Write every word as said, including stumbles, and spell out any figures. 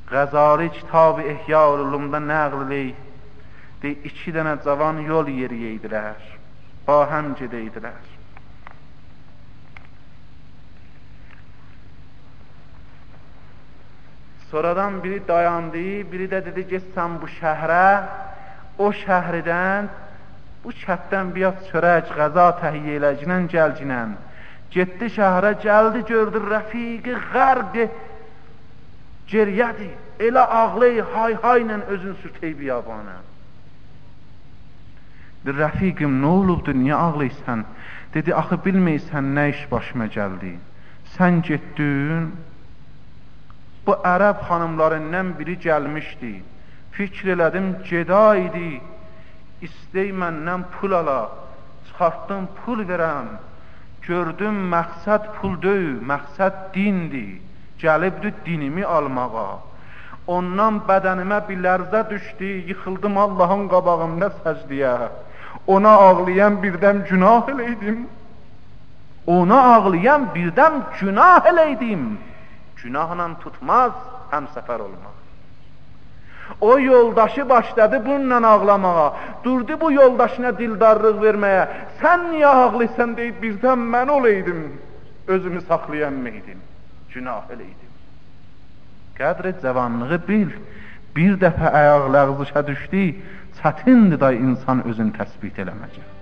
Qəzali kitab-ı İhya-ül-Ulumda nəql eləyir. De, iki dənə cavan yol yeriyeydilər, bahəm gedeydilər. Sonradan biri dayandı, biri də dedi, getsən bu şəhrə, o şəhridən, bu kətdən biyat çörək, qəza təhiyyə eləcəkən gəlcinən. Getdi şəhrə, gəldi, gördü, rəfiqi qərqi geriyyədir, elə ağlayı, hay-hayla özün sürtey biyabana. Rəfiqim, nə olubdur, niyə ağlayırsan? Dedi, axı bilməysən nə iş başıma gəldi. Sən getdin, bu ərəb xanımlarından biri gəlmişdi. Fikr elədim, geda idi, istey məndən pul ala, çıxartdım, pul verəm. Gördüm, məqsəd pul deyil, məqsəd dindir, gəlibdir dinimi almağa. Ondan bədənimə bir lərzə düşdü, yıxıldım Allahın qabağında səcdiyə. Ona ağlayan birdən günah eləydim. Ona ağlayan birdən günah eləydim. Günahla tutmaz, həmsəfər olmaq. O yoldaşı başladı bununla ağlamağa. Durdu bu yoldaşına dildarlıq verməyə. Sən niyə ağlaysan deyib, birdən mən olaydım. Özümü saxlayan meydim. Günah eləydim. Qədri cavanlığı bil. Bir dəfə ayaq ləğzışa düşdü, çətindir da insan özünü təsbit eləməcək.